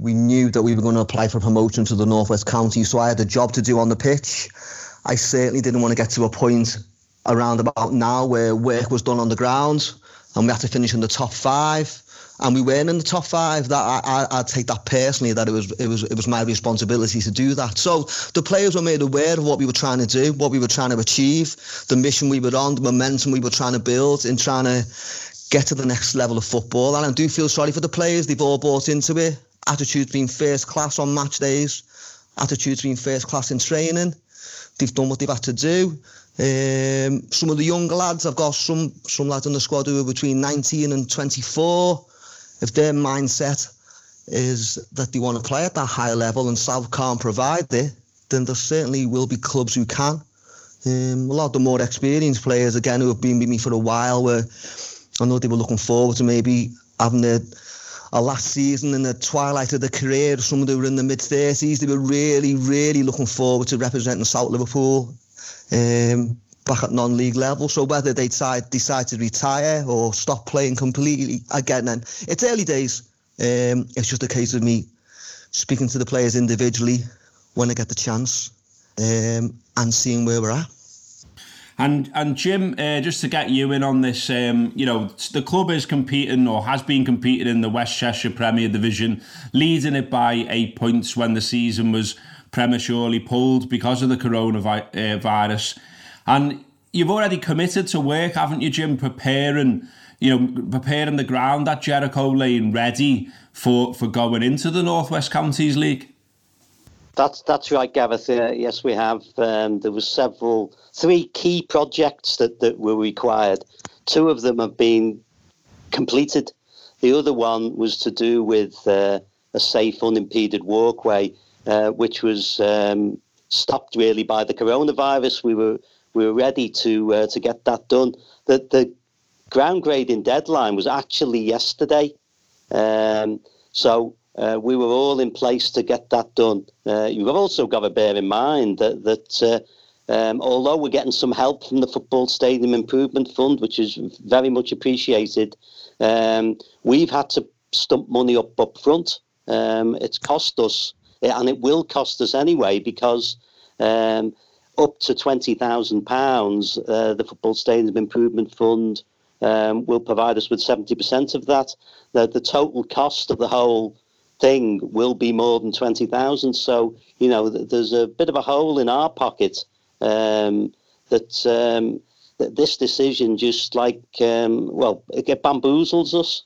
we knew that we were going to apply for promotion to the North West Counties, so I had a job to do on the pitch. I certainly didn't want to get to a point around about now where work was done on the ground and we had to finish in the top 5. And we weren't in the top 5. That I'd take that personally, that it was my responsibility to do that. So the players were made aware of what we were trying to do, what we were trying to achieve, the mission we were on, the momentum we were trying to build in trying to get to the next level of football. And I do feel sorry for the players. They've all bought into it. Attitude's been first class on match days. Attitude's been first class in training. They've done what they've had to do. Some of the younger lads, I've got some lads in the squad who are between 19 and 24. If their mindset is that they want to play at that higher level and South can't provide it, then there certainly will be clubs who can. A lot of the more experienced players, again, who have been with me for a while, where I know they were looking forward to maybe having a last season in the twilight of their career. Some of them were in the mid-30s. They were really, really looking forward to representing South Liverpool back at non-league level. So whether they decide to retire or stop playing completely, again, then it's early days. It's just a case of me speaking to the players individually when I get the chance and seeing where we're at. And Jim, just to get you in on this, the club is competing or has been competing in the West Cheshire Premier Division, leading it by 8 points when the season was prematurely pulled because of the coronavirus. And you've already committed to work, haven't you, Jim, preparing the ground at Jericho Lane ready for going into the North West Counties League? That's right, Gareth. Yes, we have. There were 3 key projects that were required. 2 of them have been completed. The other one was to do with a safe, unimpeded walkway, which was stopped really by the coronavirus. We were ready to get that done. The ground grading deadline was actually yesterday, so we were all in place to get that done. You've also got to bear in mind that although we're getting some help from the Football Stadium Improvement Fund, which is very much appreciated, we've had to stump money up front. It's cost us, and it will cost us anyway, because up to £20,000, the Football Stadium Improvement Fund will provide us with 70% of that. The total cost of the whole thing will be more than 20,000. So, there's a bit of a hole in our pocket that this decision just it bamboozles us.